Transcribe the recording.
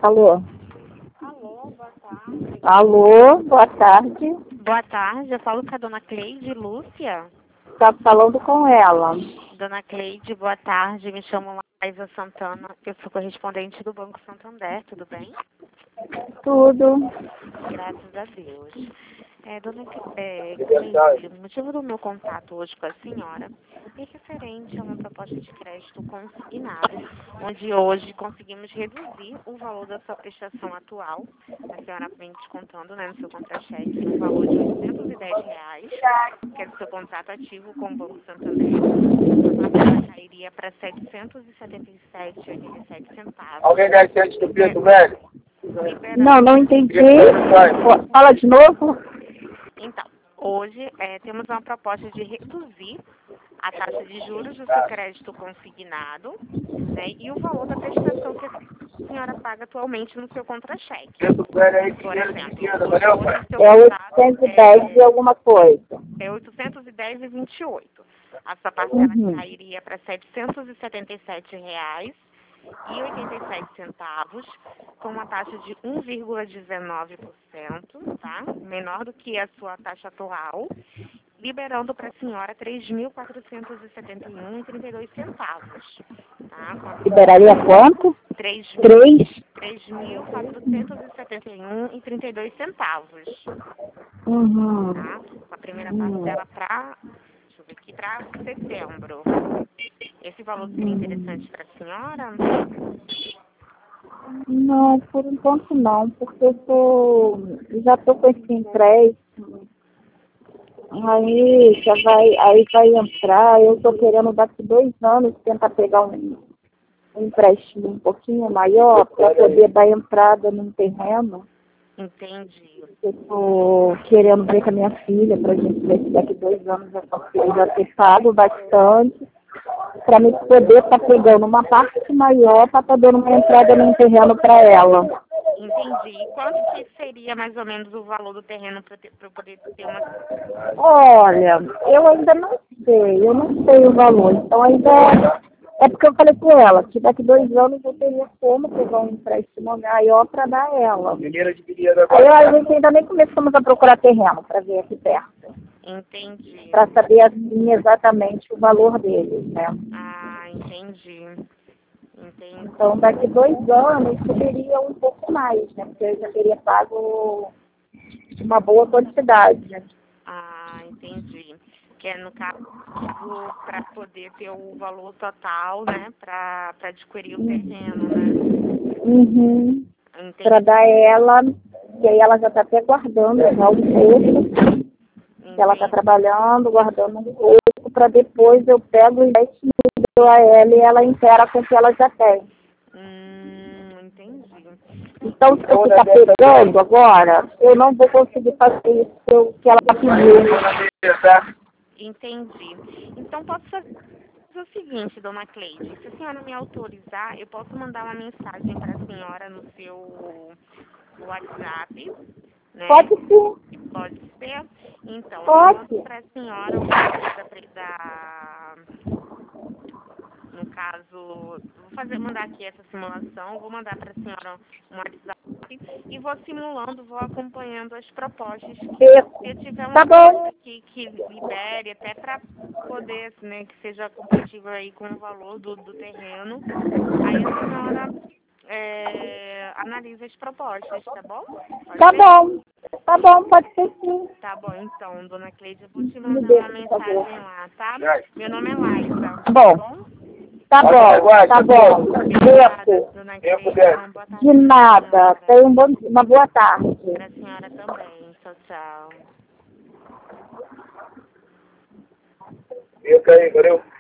Alô? Alô, boa tarde. Alô, boa tarde. Boa tarde, eu falo com a dona Cleide Lúcia. Tá falando com ela. Dona Cleide, boa tarde, me chamo Laísa Santana, eu sou correspondente do Banco Santander, tudo bem? Tudo. Graças a Deus. Dona Cleide, o motivo do meu contato hoje com a senhora é referente a uma proposta de crédito consignado, onde hoje conseguimos reduzir o valor da sua prestação atual. A senhora vem descontando, né, no seu contra-cheque um valor de R$ 810, que é do seu contrato ativo com o Banco Santander. A parcela cairia para R$ 777,87. Alguém deve ser estúpido, velho? Não entendi. Fala de novo. Então, hoje temos uma proposta de reduzir a taxa de juros do seu crédito consignado, né, e o valor da prestação que a senhora paga atualmente no seu contra-cheque. Por exemplo, hoje o seu É contrato 810 de alguma coisa. é 810,28. A sua parcela cairia para R$ 777,87, com uma taxa de 1,19%, tá? Menor do que a sua taxa atual, liberando para a senhora R$ 3.471,32, tá? Liberaria quanto? R$ 3? 3.471,32. Uhum. Tá? A primeira parcela para setembro. Esse valor seria interessante para a senhora? Não, por enquanto não, porque já tô com esse empréstimo. Aí vai entrar, eu tô querendo daqui 2 anos tentar pegar um empréstimo um pouquinho maior para poder dar entrada num terreno. Entendi. Eu tô querendo ver com a minha filha pra gente ver se daqui 2 anos eu consigo já ter pago bastante para me poder estar pegando uma parte maior para estar dando uma entrada num terreno para ela. Entendi. E quanto que seria mais ou menos o valor do terreno para eu poder ter uma... Olha, eu ainda não sei, eu não sei o valor. Então ainda é porque eu falei com ela que daqui 2 anos eu teria como pegar um empréstimo maior para dar a ela. Aí a gente ainda nem começamos a procurar terreno para ver aqui perto. Entendi. Para saber assim exatamente o valor deles, né? Ah, entendi. Então daqui 2 anos subiria um pouco mais, né? Porque eu já teria pago uma boa quantidade. Ah, entendi. Que é no caso para poder ter o valor total, né? Para adquirir o terreno, né? Uhum. Entendi. Para dar ela, que aí ela já está até guardando já um pouco. Que ela está trabalhando, guardando um pouco, para depois eu pego e investo a ela e ela inteira com o que ela já tem. Entendi. Então, se eu ficar pegando agora, eu não vou conseguir fazer isso que ela pediu. Entendi. Então, posso fazer o seguinte, dona Cleide. Se a senhora me autorizar, eu posso mandar uma mensagem para a senhora no seu WhatsApp, né? Pode sim. Pode ser? Então, Pode. eu mando para a senhora o valor no caso, mandar aqui essa simulação, vou mandar para a senhora um WhatsApp e vou simulando, vou acompanhando as propostas que tiver Tá uma bom. que libere, até para poder, né, que seja compatível aí com o valor do terreno. Aí a senhora analisa as propostas, tá bom? Tá bom. Tá bom, pode ser sim. Tá bom, então, dona Cleide, eu vou te mandar uma mensagem lá, tá? Meu nome é Laísa. Bom. Tá bom? Tá bom, tá bom. Obrigada, dona Cleide. Uma boa tarde. De nada. Tenha uma boa tarde. Para a senhora também. Tchau, tchau. Isso aí, valeu.